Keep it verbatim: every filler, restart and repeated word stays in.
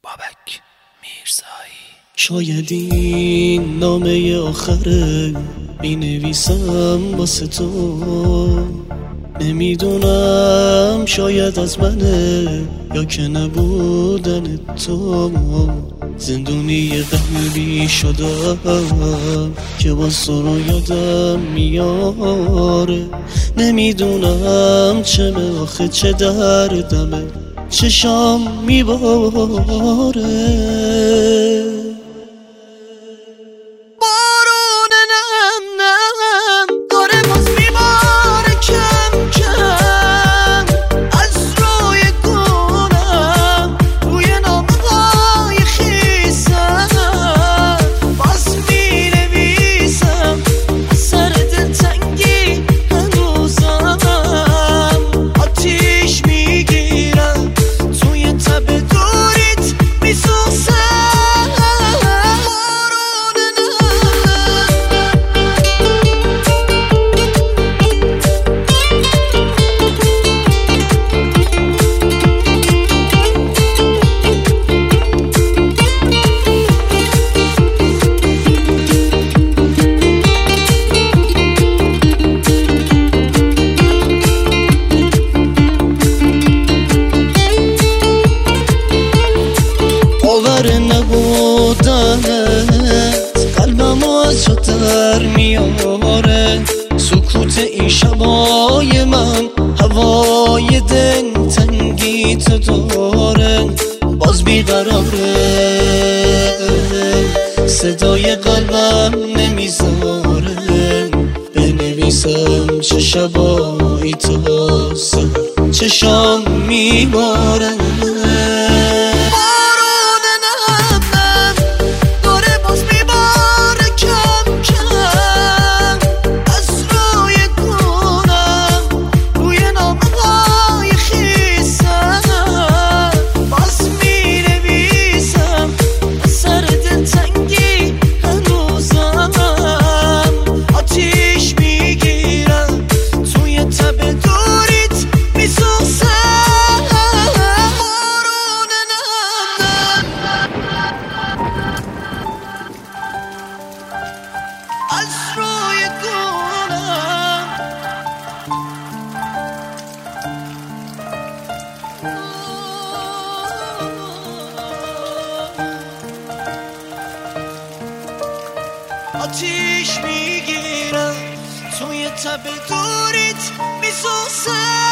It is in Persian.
بابک میرزایی. شاید این نامه آخره می نویسم واسه تو، نمیدونم شاید از منه یا که نبودن تو. زندونی قلبی شدم که باز تو رو یادم میاره، نمیدونم چمه آخه چه دردمه چشام میباره. قلبم از تو در میاره، سکوت این شبای من هوای دل تنگی تو داره. باز بیقراره صدای قلبم نمیذاره بنویسم چه شبایی تا سر چشام میباره. آتیش میگیرم توی تب دوریت میسوزم.